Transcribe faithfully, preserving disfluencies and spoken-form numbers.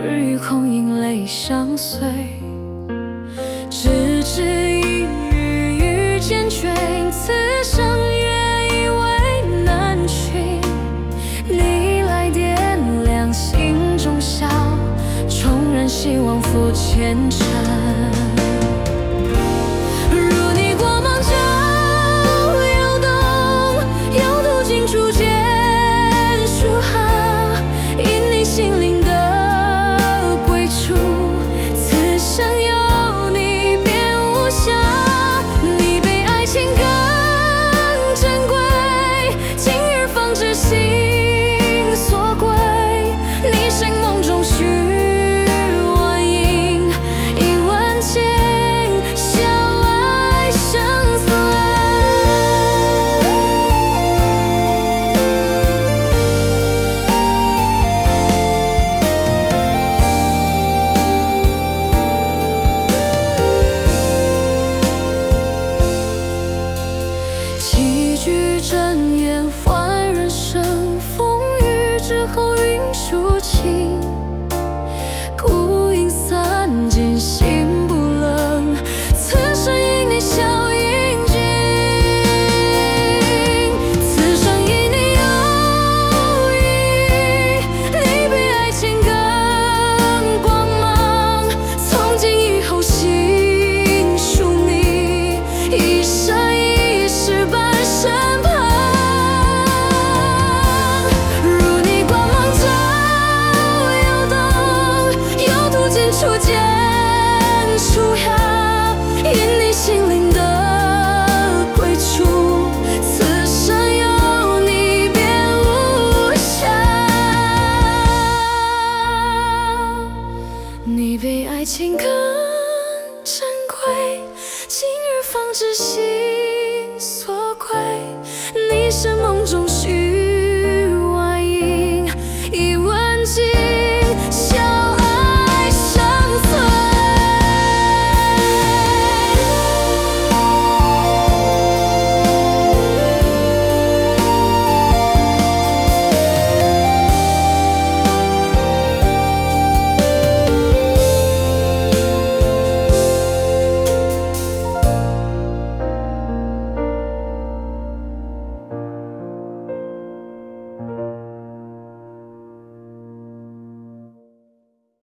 日与空影泪相随，只知一日遇见君，此生愿以为难寻。你来点亮心中笑，重燃希望赴前程。如你光芒照耀东，又途经初见树行，因你心灵的归处，此生有你便无暇。你比爱情更珍贵，今日方知心所归。你醒梦中许晚影，一吻情，笑爱生死棋局睁眼换人生，风雨之后云舒晴。孤影散尽心不冷，此生因你笑盈盈。此生因你有意，你比爱情更光芒。从今以后心属你，一生一世伴身旁。如你光芒照耀东，又途经初见树芽，因你心灵的归处，此生有你便无暇。你比爱情更珍贵，今日方知心